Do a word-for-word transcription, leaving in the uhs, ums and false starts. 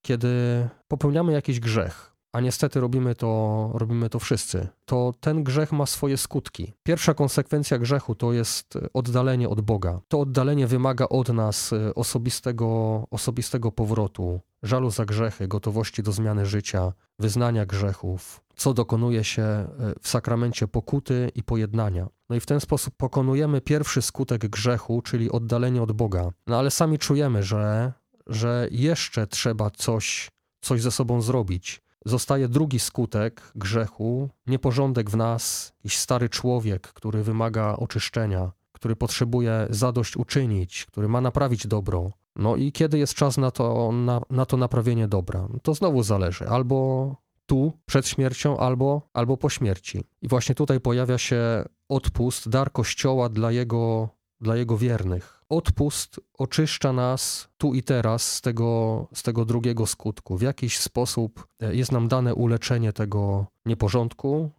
kiedy popełniamy jakiś grzech, a niestety robimy to, robimy to wszyscy, to ten grzech ma swoje skutki. Pierwsza konsekwencja grzechu to jest oddalenie od Boga. To oddalenie wymaga od nas osobistego, osobistego powrotu, żalu za grzechy, gotowości do zmiany życia, wyznania grzechów, co dokonuje się w sakramencie pokuty i pojednania. No i w ten sposób pokonujemy pierwszy skutek grzechu, czyli oddalenie od Boga. No ale sami czujemy, że, że jeszcze trzeba coś, coś ze sobą zrobić. Zostaje drugi skutek grzechu, nieporządek w nas, jakiś stary człowiek, który wymaga oczyszczenia, który potrzebuje zadośćuczynić, który ma naprawić dobro. No i kiedy jest czas na to, na, na to naprawienie dobra? To znowu zależy. Albo tu, przed śmiercią, albo, albo po śmierci. I właśnie tutaj pojawia się odpust, dar Kościoła dla jego, dla jego wiernych. Odpust oczyszcza nas tu i teraz z tego, z tego drugiego skutku. W jakiś sposób jest nam dane uleczenie tego nieporządku,